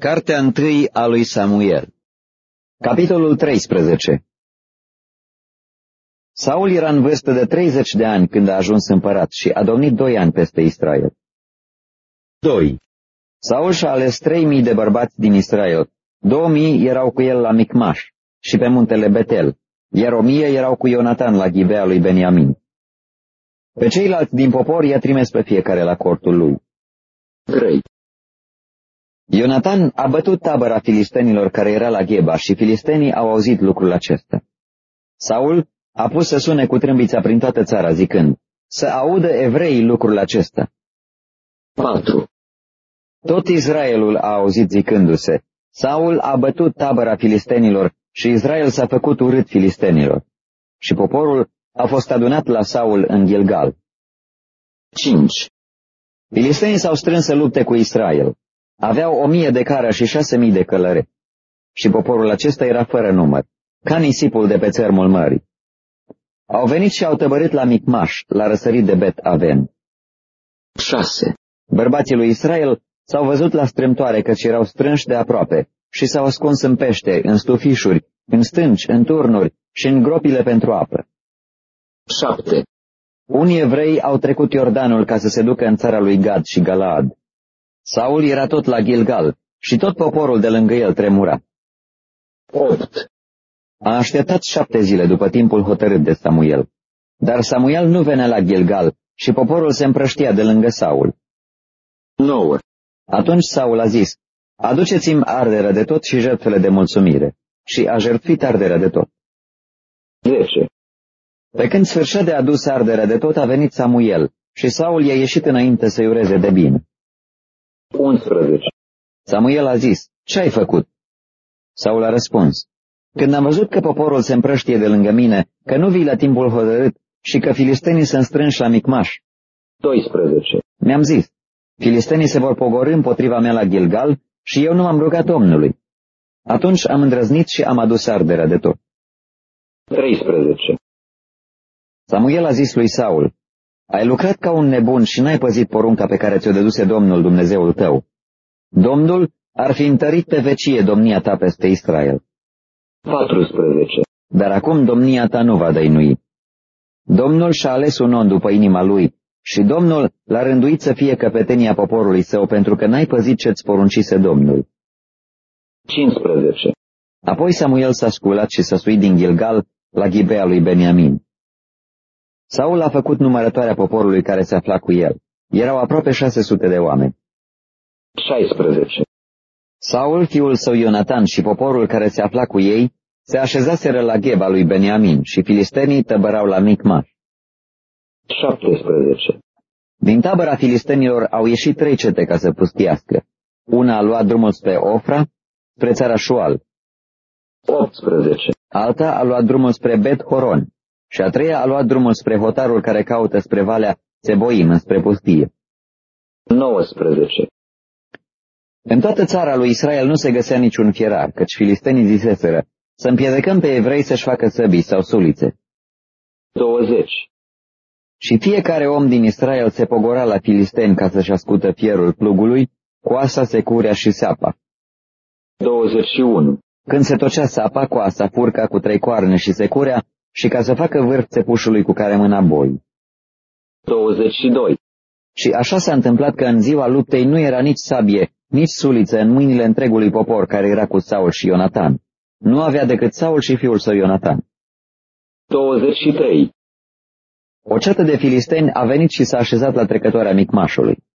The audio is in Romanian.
Cartea 1 a lui Samuel. Capitolul 13. Saul era în vârstă de 30 de ani când a ajuns împărat și a domnit 2 ani peste Israel. 2. Saul și-a ales 3000 de bărbați din Israel. 2000 erau cu el la Micmaș și pe muntele Betel, iar 1000 erau cu Ionatan la Ghibea lui Beniamin. Pe ceilalți din popor i-a trimis pe fiecare la cortul lui. 3. Ionatan a bătut tabăra filistenilor care era la Gheba și filistenii au auzit lucrul acesta. Saul a pus să sune cu trâmbița prin toată țara, zicând, să audă evreii lucrul acesta. 4. Tot Israelul a auzit zicându-se, Saul a bătut tabăra filistenilor și Israel s-a făcut urât filistenilor. Și poporul a fost adunat la Saul în Gilgal. 5. Filistenii s-au strâns să lupte cu Israel. Aveau 1000 de cară și 6000 de călăre. Și poporul acesta era fără număr, ca nisipul de pe țărmul mării. Au venit și au tăbărât la Micmaș, la răsărit de Bet Aven. 6. Bărbații lui Israel s-au văzut la strâmtoare căci erau strânși de aproape și s-au ascuns în pește, în stufișuri, în stânci, în turnuri și în gropile pentru apă. 7. Unii evrei au trecut Iordanul ca să se ducă în țara lui Gad și Galaad. Saul era tot la Gilgal și tot poporul de lângă el tremura. 8. A așteptat 7 zile după timpul hotărât de Samuel. Dar Samuel nu venea la Gilgal și poporul se împrăștia de lângă Saul. 9. Atunci Saul a zis, aduceți-mi arderea de tot și jertfele de mulțumire. Și a jertfit arderea de tot. 10. Pe când sfârșea de adus arderea de tot, a venit Samuel și Saul i-a ieșit înainte să-i ureze de bine. 11. Samuel a zis, ce ai făcut? Saul a răspuns, când am văzut că poporul se împrăștie de lângă mine, că nu vii la timpul hotărât și că filistenii sunt strânși la Micmaș. 12. Mi-am zis, filistenii se vor pogorî împotriva mea la Gilgal și eu nu m-am rugat Domnului. Atunci am îndrăznit și am adus arderea de tot. 13. Samuel a zis lui Saul, ai lucrat ca un nebun și n-ai păzit porunca pe care ți-o dăduse Domnul Dumnezeul tău. Domnul ar fi întărit pe vecie domnia ta peste Israel. 14. Dar acum domnia ta nu va dăinui. Domnul și-a ales un om după inima lui și Domnul l-a rânduit să fie căpetenia poporului său pentru că n-ai păzit ce-ți poruncise Domnul. 15. Apoi Samuel s-a sculat și s-a suit din Gilgal la Ghibea lui Beniamin. Saul a făcut numărătoarea poporului care se afla cu el. Erau aproape 600 de oameni. 16. Saul, fiul său Ionatan și poporul care se afla cu ei se așezaseră la Gheba lui Beniamin și filistenii tăbărau la Micmaș. 17. Din tabăra filistenilor au ieșit 3 cete ca să pustiască. Una a luat drumul spre Ofra, spre țara Șual. 18. Alta a luat drumul spre Bet-Horon și a treia a luat drumul spre hotarul care caută spre Valea Țeboim, spre pustie. 19. În toată țara lui Israel nu se găsea niciun fierar, căci filistenii ziseseră, să împiedecăm pe evrei să-și facă săbii sau sulițe. 20. Și fiecare om din Israel se pogora la filisteni ca să-și ascută fierul plugului, coasa, securea și sapa. 21. Când se tocea sapa, coasa, furca cu 3 coarne și securea, și ca să facă vârf țepușului cu care mâna boi. 22. Și așa s-a întâmplat că în ziua luptei nu era nici sabie, nici suliță în mâinile întregului popor care era cu Saul și Ionatan. Nu avea decât Saul și fiul său Ionatan. 23. O ceată de filisteni a venit și s-a așezat la trecătoarea Micmașului.